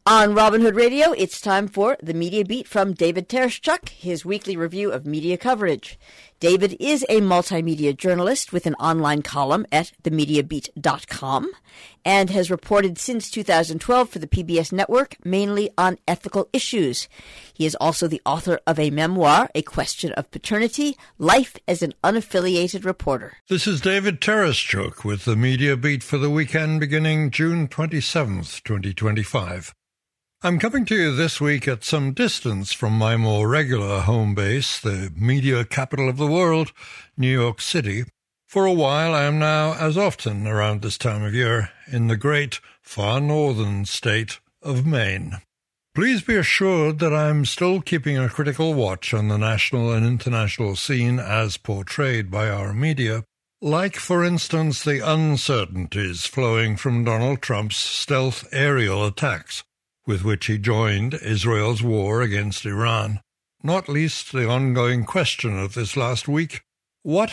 On Robin Hood Radio, it's time for The Media Beat from David Tereshchuk, his weekly review of media coverage. David is a multimedia journalist with an online column at themediabeat.com and has reported since 2012 for the PBS network, mainly on ethical issues. He is also the author of a memoir, A Question of Paternity, Life as an Unaffiliated Reporter. This is David Tereshchuk with The Media Beat for the weekend beginning June 27th, 2025. I'm coming to you this week at some distance from my more regular home base, the media capital of the world, New York City. For a while, I am now, as often around this time of year, in the great, far northern state of Maine. Please be assured that I'm still keeping a critical watch on the national and international scene as portrayed by our media, like, for instance, the uncertainties flowing from Donald Trump's stealth aerial attacks, with which he joined Israel's war against Iran. Not least the ongoing question of this last week, what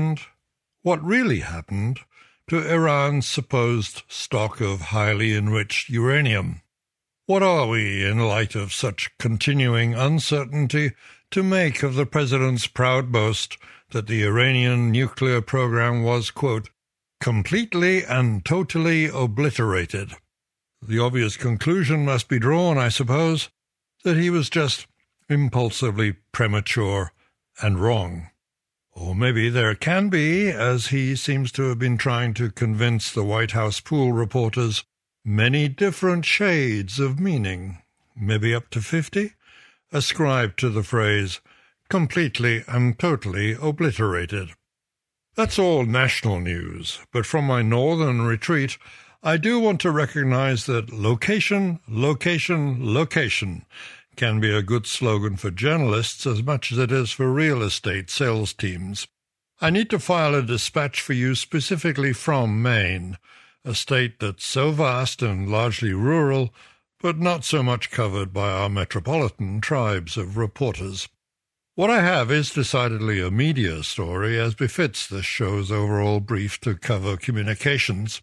really happened, to Iran's supposed stock of highly enriched uranium? What are we, in light of such continuing uncertainty, to make of the president's proud boast that the Iranian nuclear program was, quote, completely and totally obliterated? The obvious conclusion must be drawn, I suppose, that he was just impulsively premature and wrong. Or maybe there can be, as he seems to have been trying to convince the White House pool reporters, many different shades of meaning, maybe up to 50, ascribed to the phrase, completely and totally obliterated. That's all national news, but from my northern retreat, I do want to recognize that location, location, location can be a good slogan for journalists as much as it is for real estate sales teams. I need to file a dispatch for you specifically from Maine, a state that's so vast and largely rural, but not so much covered by our metropolitan tribes of reporters. What I have is decidedly a media story, as befits this show's overall brief to cover communications.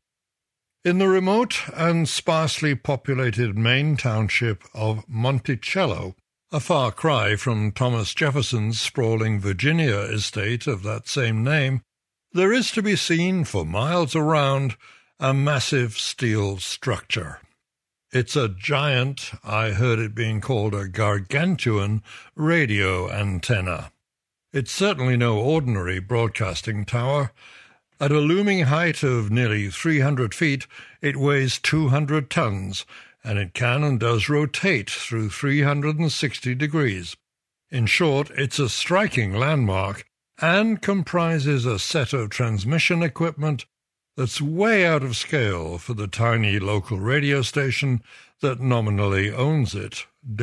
In the remote and sparsely populated Maine township of Monticello, a far cry from Thomas Jefferson's sprawling Virginia estate of that same name, there is to be seen for miles around a massive steel structure. It's a giant, I heard it being called a gargantuan, radio antenna. It's certainly no ordinary broadcasting tower. At a looming height of nearly 300 feet, it weighs 200 tons, and it can and does rotate through 360 degrees. In short, it's a striking landmark and comprises a set of transmission equipment that's way out of scale for the tiny local radio station that nominally owns it,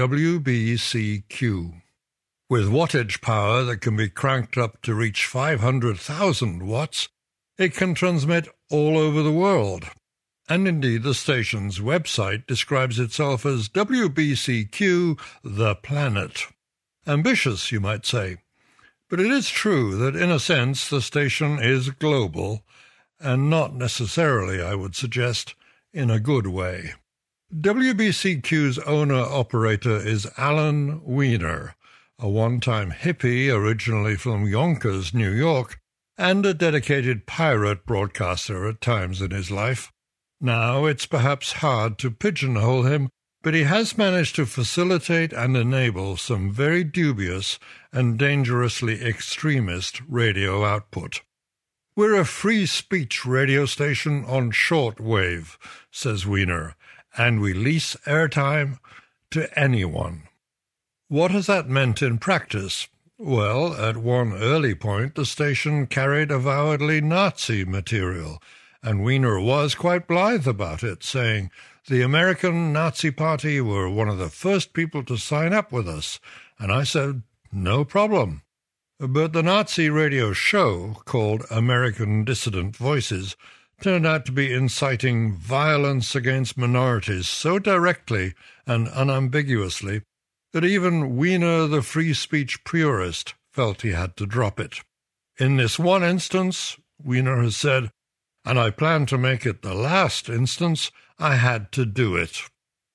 WBCQ. With wattage power that can be cranked up to reach 500,000 watts, it can transmit all over the world. And indeed, the station's website describes itself as WBCQ The Planet. Ambitious, you might say. But it is true that, in a sense, the station is global, and not necessarily, I would suggest, in a good way. WBCQ's owner-operator is Alan Weiner, a one-time hippie originally from Yonkers, New York, and a dedicated pirate broadcaster at times in his life. Now, it's perhaps hard to pigeonhole him, but he has managed to facilitate and enable some very dubious and dangerously extremist radio output. We're a free speech radio station on shortwave, says Weiner, and we lease airtime to anyone. What has that meant in practice? Well, at one early point, the station carried avowedly Nazi material, and Weiner was quite blithe about it, saying, "The American Nazi Party were one of the first people to sign up with us," and I said, "No problem." But the Nazi radio show, called American Dissident Voices, turned out to be inciting violence against minorities so directly and unambiguously that even Weiner, the free speech purist, felt he had to drop it. In this one instance, Weiner has said, and I plan to make it the last instance, I had to do it.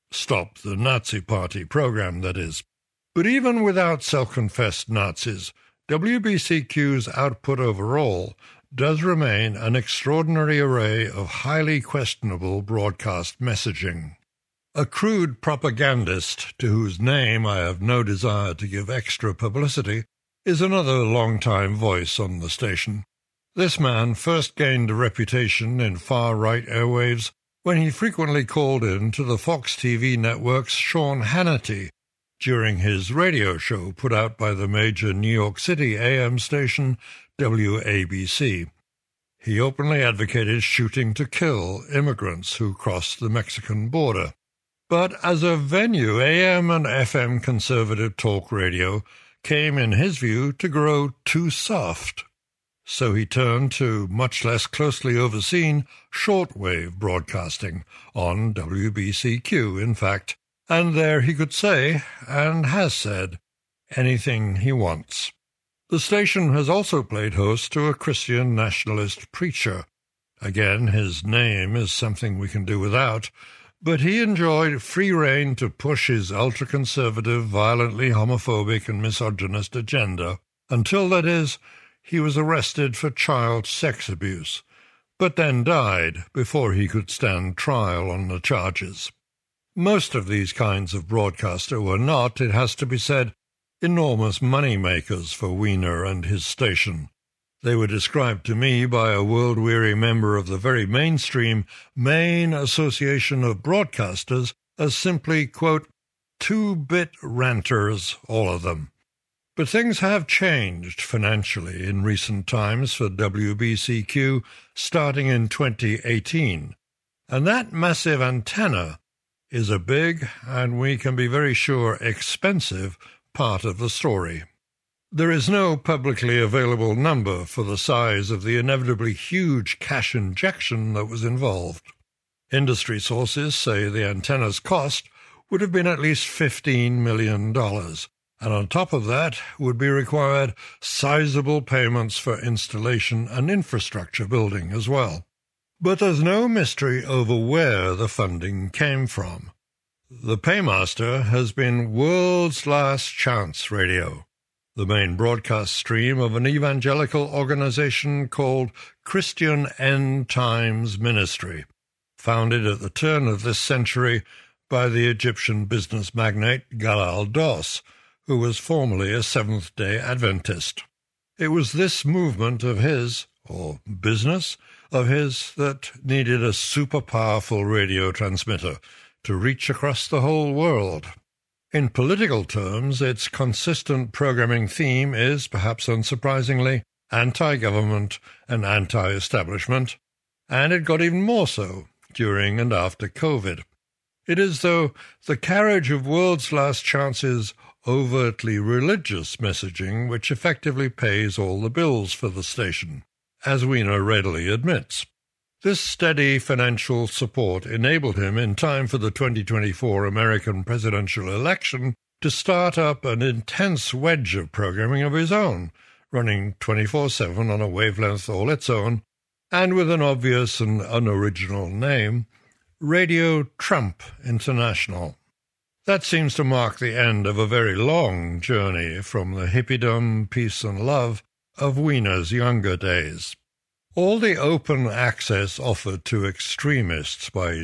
Stop the Nazi Party program, that is. But even without self-confessed Nazis, WBCQ's output overall does remain an extraordinary array of highly questionable broadcast messaging. A crude propagandist, to whose name I have no desire to give extra publicity, is another long-time voice on the station. This man first gained a reputation in far-right airwaves when he frequently called in to the Fox TV network's Sean Hannity during his radio show put out by the major New York City AM station WABC. He openly advocated shooting to kill immigrants who crossed the Mexican border. But as a venue, AM and FM conservative talk radio came, in his view, to grow too soft. So he turned to much less closely overseen shortwave broadcasting on WBCQ, in fact, and there he could say, and has said, anything he wants. The station has also played host to a Christian nationalist preacher. Again, his name is something we can do without, but he enjoyed free rein to push his ultra-conservative, violently homophobic and misogynist agenda, until, that is, he was arrested for child sex abuse, but then died before he could stand trial on the charges. Most of these kinds of broadcaster were not, it has to be said, enormous money-makers for Wiener and his station. They were described to me by a world-weary member of the very mainstream Maine Association of Broadcasters as simply, quote, two-bit ranters, all of them. But things have changed financially in recent times for WBCQ starting in 2018, and that massive antenna is a big, and we can be very sure expensive, part of the story. There is no publicly available number for the size of the inevitably huge cash injection that was involved. Industry sources say the antenna's cost would have been at least $15 million, and on top of that would be required sizable payments for installation and infrastructure building as well. But there's no mystery over where the funding came from. The paymaster has been World's Last Chance Radio, the main broadcast stream of an evangelical organization called Christian End Times Ministry, founded at the turn of this century by the Egyptian business magnate Galal Dos, who was formerly a Seventh-day Adventist. It was this movement of his, or business of his, that needed a super-powerful radio transmitter to reach across the whole world. In political terms, its consistent programming theme is, perhaps unsurprisingly, anti-government and anti-establishment, and it got even more so during and after COVID. It is, though, the carriage of World's Last Chance's overtly religious messaging which effectively pays all the bills for the station, as Wiener readily admits. This steady financial support enabled him, in time for the 2024 American presidential election, to start up an intense wedge of programming of his own, running 24/7 on a wavelength all its own, and with an obvious and unoriginal name, Radio Trump International. That seems to mark the end of a very long journey from the hippiedom, peace and love of Wiener's younger days. All the open access offered to extremists by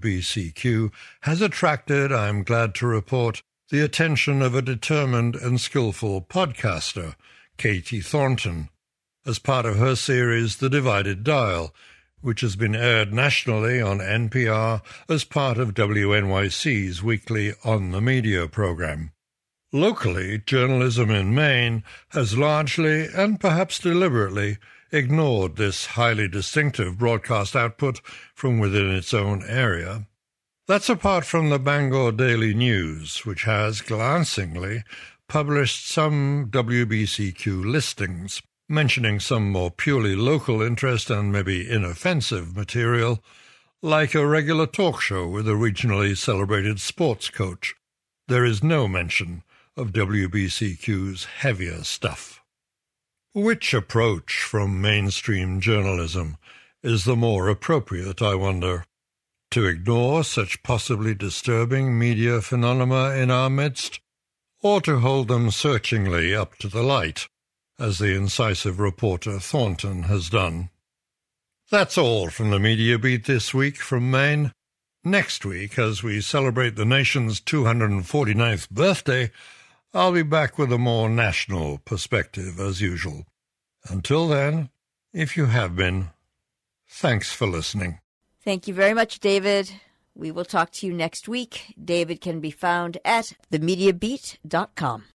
WBCQ has attracted, I am glad to report, the attention of a determined and skillful podcaster, Katie Thornton, as part of her series The Divided Dial, which has been aired nationally on NPR as part of WNYC's weekly On the Media program. Locally, journalism in Maine has largely, and perhaps deliberately, ignored this highly distinctive broadcast output from within its own area. That's apart from the Bangor Daily News, which has, glancingly, published some WBCQ listings, mentioning some more purely local interest and maybe inoffensive material, like a regular talk show with a regionally celebrated sports coach. There is no mention of WBCQ's heavier stuff. Which approach from mainstream journalism is the more appropriate, I wonder? to ignore such possibly disturbing media phenomena in our midst, or to hold them searchingly up to the light, as the incisive reporter Thornton has done. That's all from the Media Beat this week from Maine. Next week, as we celebrate the nation's 249th birthday, I'll be back with a more national perspective as usual. Until then, if you have been, thanks for listening. Thank you very much, David. We will talk to you next week. David can be found at themediabeat.com.